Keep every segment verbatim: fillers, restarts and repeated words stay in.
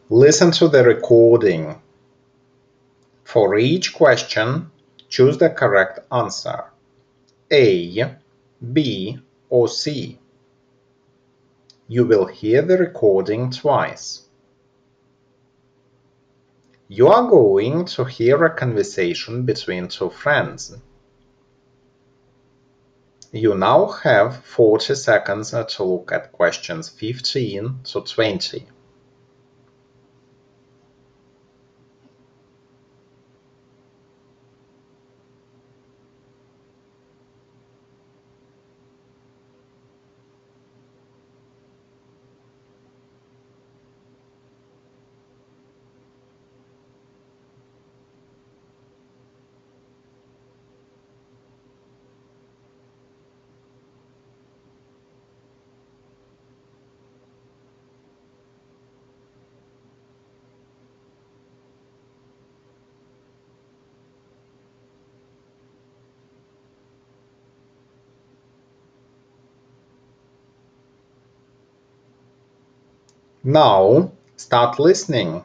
Listen to the recording. For each question, choose the correct answer: A, B, or C. You will hear the recording twice. You are going to hear a conversation between two friends. You now have forty seconds to look at questions fifteen to twenty. Now, start listening.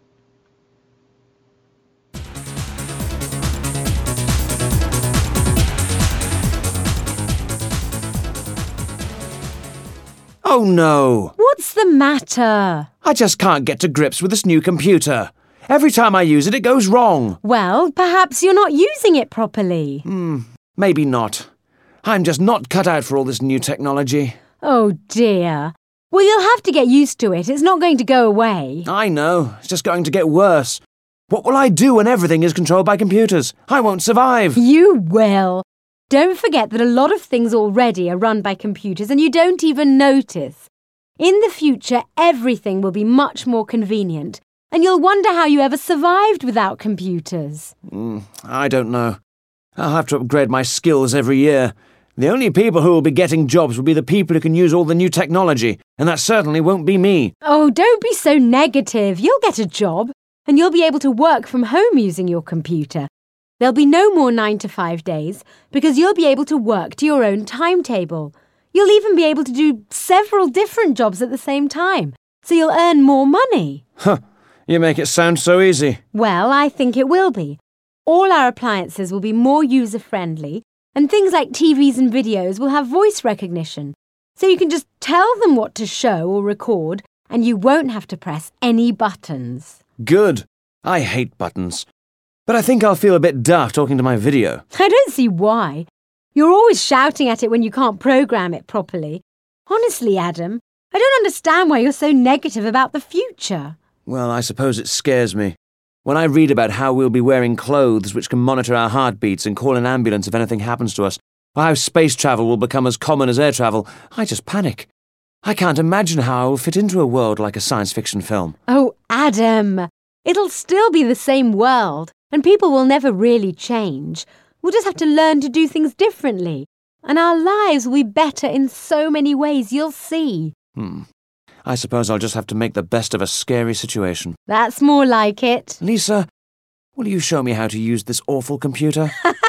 Oh no! What's the matter? I just can't get to grips with this new computer. Every time I use it, it goes wrong. Well, perhaps you're not using it properly. Hmm, maybe not. I'm just not cut out for all this new technology. Oh dear. Well, you'll have to get used to it. It's not going to go away. I know. It's just going to get worse. What will I do when everything is controlled by computers? I won't survive. You will. Don't forget that a lot of things already are run by computers and you don't even notice. In the future, everything will be much more convenient, and you'll wonder how you ever survived without computers. Mm, I don't know. I'll have to upgrade my skills every year. The only people who will be getting jobs will be the people who can use all the new technology, and that certainly won't be me. Oh, don't be so negative. You'll get a job, and you'll be able to work from home using your computer. There'll be no more nine to five days, because you'll be able to work to your own timetable. You'll even be able to do several different jobs at the same time, so you'll earn more money. Huh, you make it sound so easy. Well, I think it will be. All our appliances will be more user-friendly, and things like T Vs and videos will have voice recognition. So you can just tell them what to show or record, and you won't have to press any buttons. Good. I hate buttons. But I think I'll feel a bit daft talking to my video. I don't see why. You're always shouting at it when you can't program it properly. Honestly, Adam, I don't understand why you're so negative about the future. Well, I suppose it scares me. When I read about how we'll be wearing clothes which can monitor our heartbeats and call an ambulance if anything happens to us, or how space travel will become as common as air travel, I just panic. I can't imagine how I will fit into a world like a science fiction film. Oh, Adam, it'll still be the same world, and people will never really change. We'll just have to learn to do things differently, and our lives will be better in so many ways, you'll see. Hmm. I suppose I'll just have to make the best of a scary situation. That's more like it. Lisa, will you show me how to use this awful computer?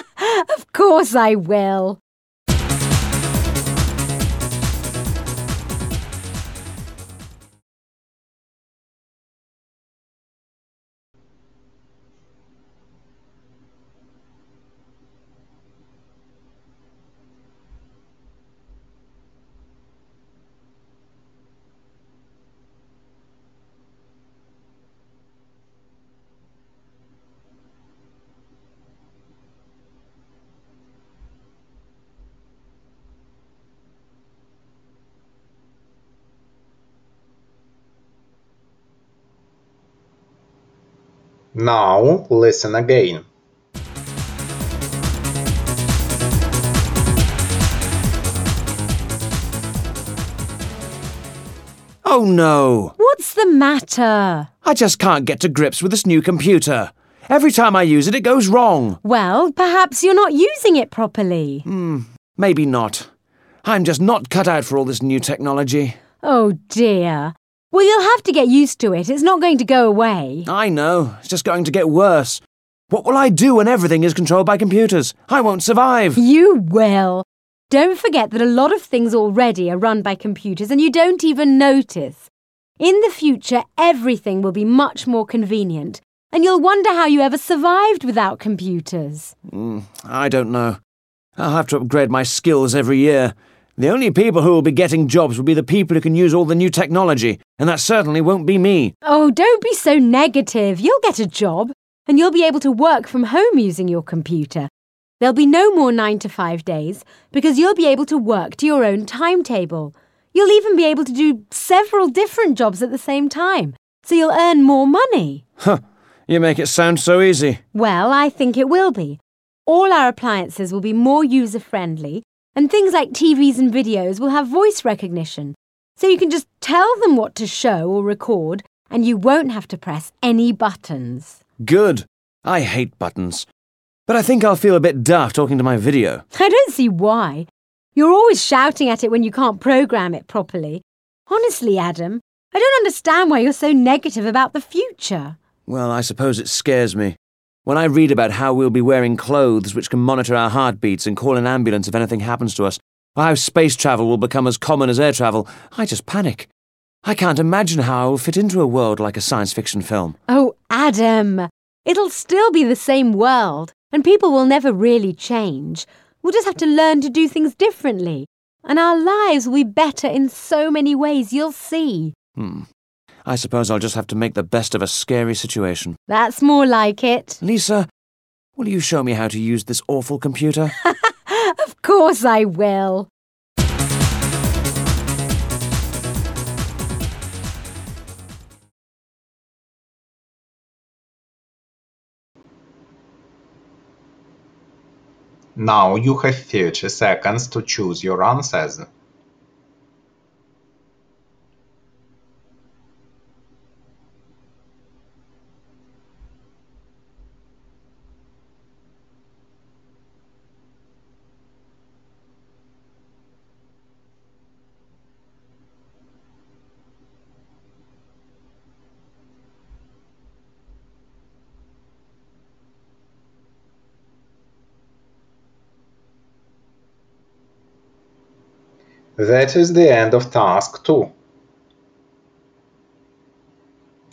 Of course I will. Now, listen again. Oh no! What's the matter? I just can't get to grips with this new computer. Every time I use it, it goes wrong. Well, perhaps you're not using it properly. Hmm, maybe not. I'm just not cut out for all this new technology. Oh dear. Well, you'll have to get used to it. It's not going to go away. I know. It's just going to get worse. What will I do when everything is controlled by computers? I won't survive. You will. Don't forget that a lot of things already are run by computers and you don't even notice. In the future, everything will be much more convenient, and you'll wonder how you ever survived without computers. Mm, I don't know. I'll have to upgrade my skills every year. The only people who will be getting jobs will be the people who can use all the new technology, and that certainly won't be me. Oh, don't be so negative. You'll get a job, and you'll be able to work from home using your computer. There'll be no more nine to five days, because you'll be able to work to your own timetable. You'll even be able to do several different jobs at the same time, so you'll earn more money. Huh, you make it sound so easy. Well, I think it will be. All our appliances will be more user-friendly, and things like T Vs and videos will have voice recognition. So you can just tell them what to show or record, and you won't have to press any buttons. Good. I hate buttons. But I think I'll feel a bit daft talking to my video. I don't see why. You're always shouting at it when you can't program it properly. Honestly, Adam, I don't understand why you're so negative about the future. Well, I suppose it scares me. When I read about how we'll be wearing clothes which can monitor our heartbeats and call an ambulance if anything happens to us, or how space travel will become as common as air travel, I just panic. I can't imagine how I will fit into a world like a science fiction film. Oh, Adam, it'll still be the same world, and people will never really change. We'll just have to learn to do things differently, and our lives will be better in so many ways, you'll see. Hmm. I suppose I'll just have to make the best of a scary situation. That's more like it. Lisa, will you show me how to use this awful computer? Of course I will. Now you have thirty seconds to choose your answers. That is the end of task two.